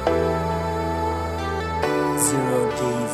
Zero DV.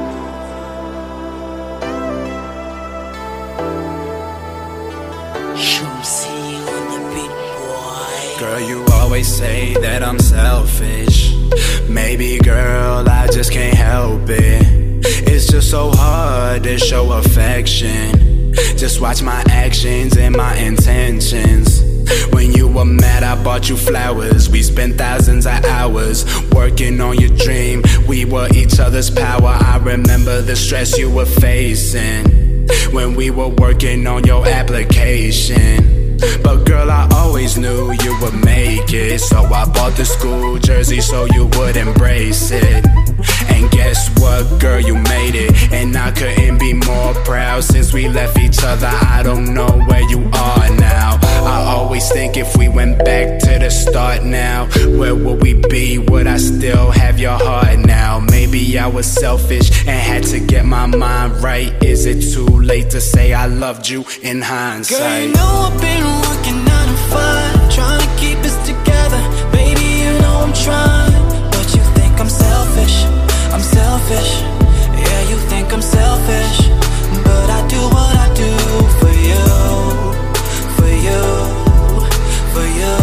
Shumsi on the beat, boy. Girl, you always say that I'm selfish. Maybe, girl, I just can't help it. It's just so hard to show affection. Just watch my actions and my intentions. When you were mad, I bought you flowers. We spent thousands of hours working on your dream. We were each other's power. I remember the stress you were facing when we were working on your application. But girl, I always knew you would make it, so I bought the school jersey so you would embrace it. And guess what, girl, you made it. And I couldn't be more proud. Since we left each other, I don't know where you are now. I always think if we went back to the start now, where would we be? Would I still have your heart now? Maybe I was selfish and had to get my mind right. Is it too late to say I loved you in hindsight? Girl, you know I've been working 9 to 5, trying to keep us together. Baby, you know I'm trying, but you think I'm selfish. I'm selfish, yeah, you think I'm selfish, but I do what I do for you, for you, for you.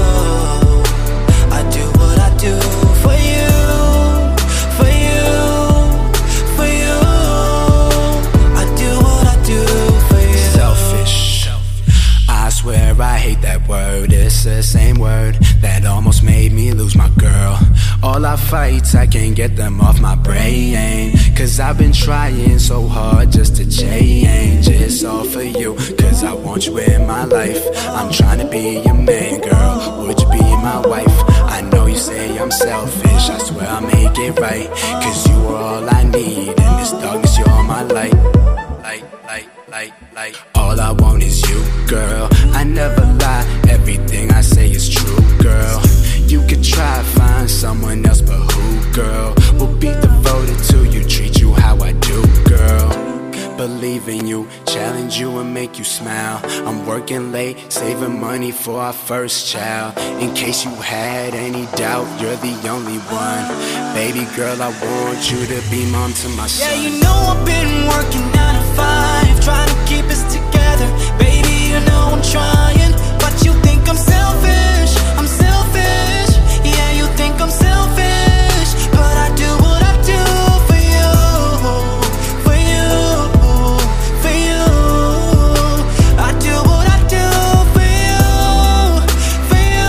I do what I do for you, for you, for you. I do what I do for you. Selfish, I swear I hate that word. It's the same word that almost made me lose my girl. All our fights, I can't get them off my brain, cause I've been trying so hard just to change. It's all for you, cause I want you in my life. I'm trying to be your man, girl. Would you be my wife? I know you say I'm selfish, I swear I'll make it right, cause you are all I need, and this darkness, you're my light. All I want is you, girl. I never lie, everything I say is true, girl. You could try, find someone else, but who, girl, will be devoted to you, treat you how I do, girl. Believe in you, challenge you and make you smile. I'm working late, saving money for our first child. In case you had any doubt, you're the only one. Baby girl, I want you to be mom to my son. Yeah, you know I've been working 9 to 5, trying to keep us together. Baby, you know I'm trying, but you think I'm selfish. I'm selfish, yeah, you think I'm selfish, but I do what I do for you, for you, for you. I do what I do for you, for you.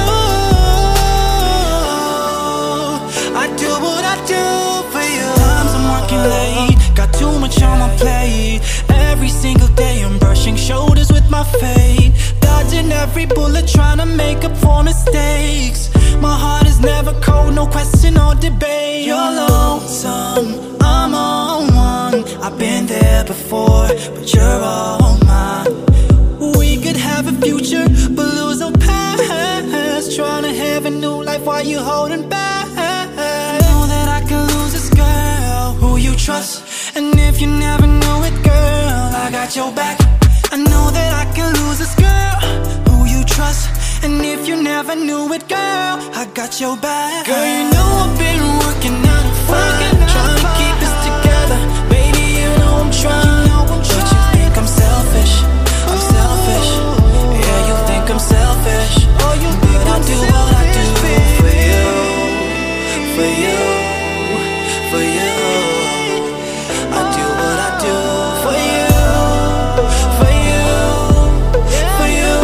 I do what I do for you. Times I'm working late, got too much on my plate. Every single day I'm brushing shoulders with my fate, dodging every bullet, trying to make up for mistakes. My heart is never cold, no question or debate. You're lonesome, I'm on one. I've been there before, but you're all mine. We could have a future, but lose our past. Trying to have a new life while you holding back. I know that I can lose this girl who you trust, and if you never knew it, girl, I got your back. I know that I can lose this girl who you trust, and if you never knew it, girl, I got your back. Girl, you know I've been working 9 to 5, trying to keep us together. Baby, you know I'm trying, but you think I'm selfish. I'm selfish, yeah, you think I'm selfish, but I do what I do for you, for you, for you. I do what I do for you, for you, for you.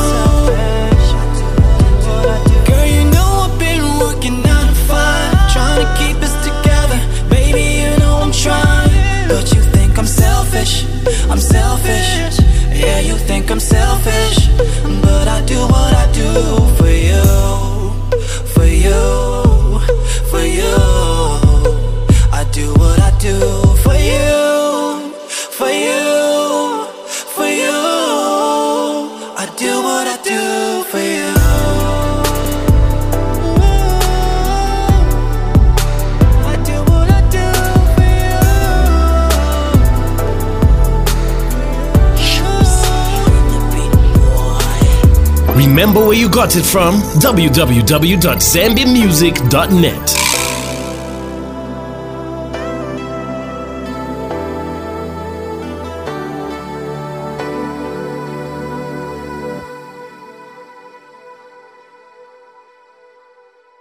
Girl, you know I've been working 9 to 5, trying to keep us together. Baby, you know I'm trying, but you think I'm selfish. I'm selfish, yeah, you think I'm selfish, but I do what I do for you, for you, for you. I do what I do for you, for you, for you. I do what I do for you. I do what I do for you. Shumsi on the beat, boy. Remember where you got it from? www.zambiamusic.net.